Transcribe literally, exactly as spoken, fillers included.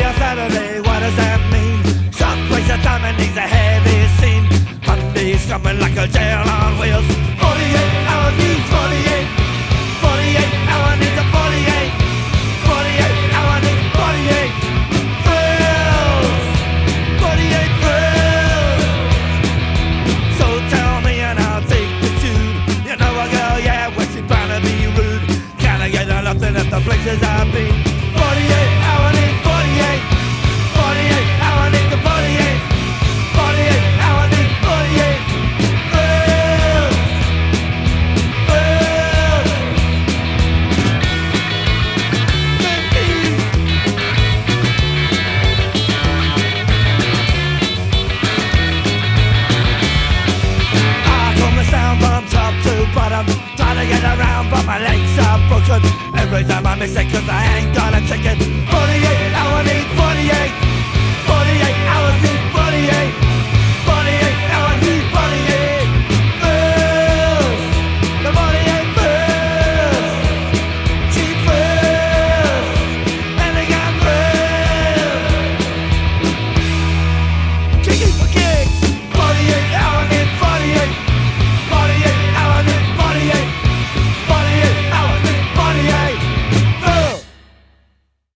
a Saturday, what does that mean? Some place a diamond needs a heavy scene. Monday's coming like a jail on wheels. Forty-eight hours needs forty-eight. Forty-eight hours needs a forty-eight. Forty-eight hours needs forty-eight. Thrills. Forty-eight thrills. So tell me and I'll take the tube. You know a girl, yeah, when she bound to be rude. Can I get nothing at the places I've been? Forty-eight hours need forty-eight. Forty-eight hours need the forty-eight. Forty-eight hours need forty-eight. Thrills. Thrills. I come down from top to bottom, trying to get around, but my legs are broken. Every time I miss it, cause I ain't got a ticket. Forty-eight hours need forty-eight.